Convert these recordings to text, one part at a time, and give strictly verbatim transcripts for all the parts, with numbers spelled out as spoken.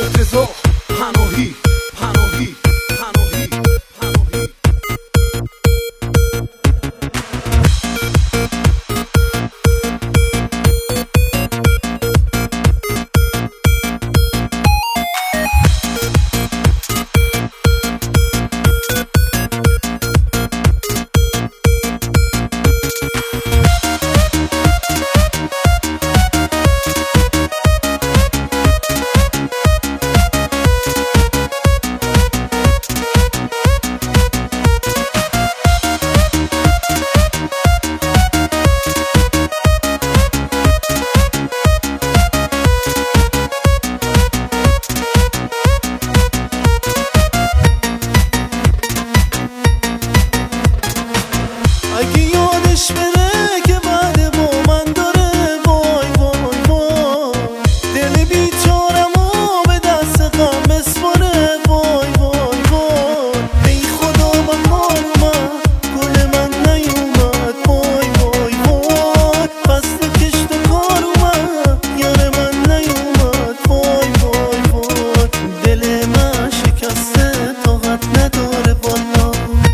رضا پناهی پناهی پناهی پناهی اگه یادش بره که بعد با من داره وای وای وای دل بیچارمو به دست غم بسپاره وای وای وای ای خدا من حال اومد گل من نیومد وای وای وای فصل کشت و کار اومد یار من نیومد وای وای وای دل من شکسته طاقت نداره والا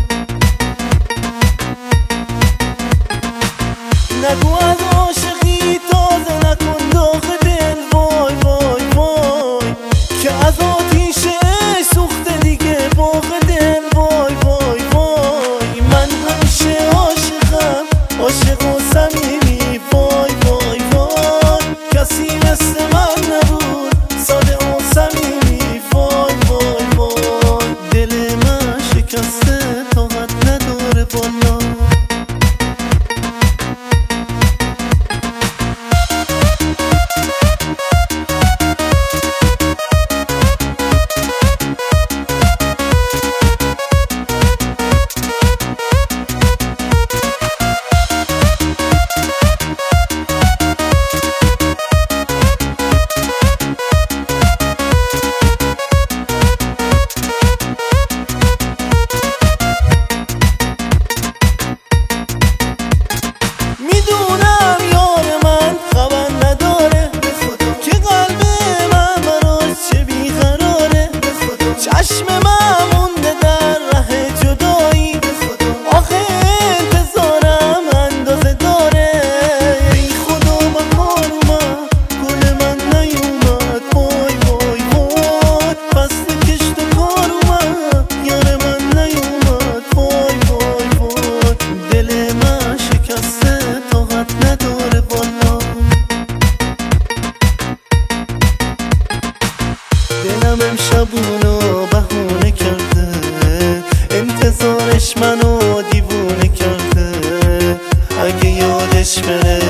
نگو از عاشقی تازه نکن داغ دل وای وای وای که از آتیش عشق سوخته دیگه باغ دل وای وای وای من همیشه عاشقم عاشق و صمیمی وای وای وای کسی مثل من نبود ساده و صمیمی وای وای وای دل من شکسته طاقت نداره والا میدونم یار من خبر نداره که قلب من براش چه بیقراره چشم من مونده در ره جدایی آخه انتظارم اندازه داره ای خدا من حال اومد گل من نیومد وای وای وای فصل کشت و کار اومد یار من نیومد وای وای وای دل من شکسته طاقت نداره والا دلم امشبونو بهونه کرده انتظارش منو دیوونه کرده اگه یادش بره